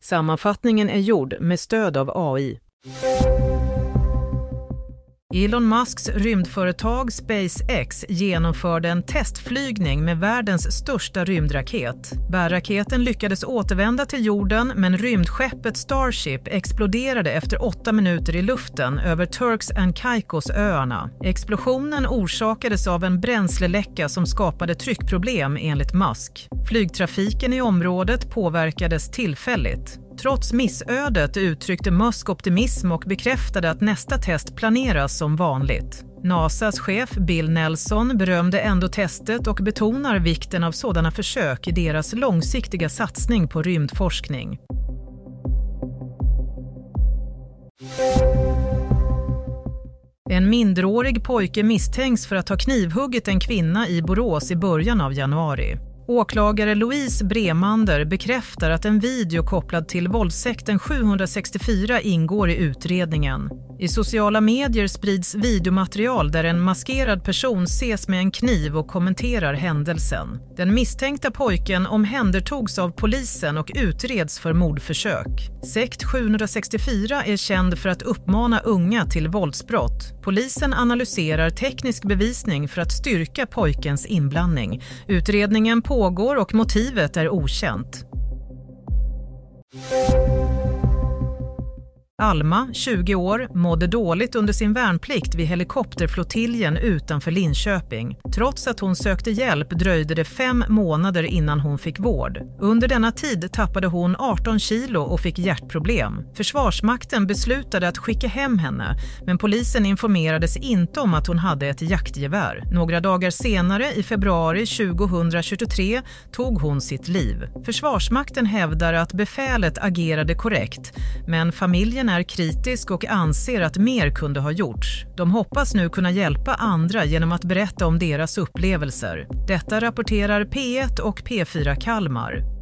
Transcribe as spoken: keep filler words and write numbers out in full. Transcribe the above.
Sammanfattningen är gjord med stöd av A I. Elon Musks rymdföretag SpaceX genomförde en testflygning med världens största rymdraket. Bärraketen lyckades återvända till jorden, men rymdskeppet Starship exploderade efter åtta minuter i luften över Turks and Caicos-öarna. Explosionen orsakades av en bränsleläcka som skapade tryckproblem enligt Musk. Flygtrafiken i området påverkades tillfälligt. Trots missödet uttryckte Musk optimism och bekräftade att nästa test planeras som vanligt. NASAs chef Bill Nelson berömde ändå testet och betonar vikten av sådana försök i deras långsiktiga satsning på rymdforskning. En minderårig pojke misstänks för att ha knivhuggit en kvinna i Borås i början av januari. Åklagare Louise Bremander bekräftar att en video kopplad till våldsekten sjuhundrasextiofyra ingår i utredningen. I sociala medier sprids videomaterial där en maskerad person ses med en kniv och kommenterar händelsen. Den misstänkta pojken omhändertogs av polisen och utreds för mordförsök. Sekt sjuhundrasextiofyra är känd för att uppmana unga till våldsbrott. Polisen analyserar teknisk bevisning för att styrka pojkens inblandning. Utredningen pågår och motivet är okänt. Alma, tjugo år, mådde dåligt under sin värnplikt vid helikopterflottiljen utanför Linköping. Trots att hon sökte hjälp dröjde det fem månader innan hon fick vård. Under denna tid tappade hon arton kilo och fick hjärtproblem. Försvarsmakten beslutade att skicka hem henne, men polisen informerades inte om att hon hade ett jaktgevär. Några dagar senare, i februari tjugohundratjugotre, tog hon sitt liv. Försvarsmakten hävdar att befälet agerade korrekt, men familjen är kritisk och anser att mer kunde ha gjorts. De hoppas nu kunna hjälpa andra genom att berätta om deras upplevelser. Detta rapporterar P ett och P fyra Kalmar.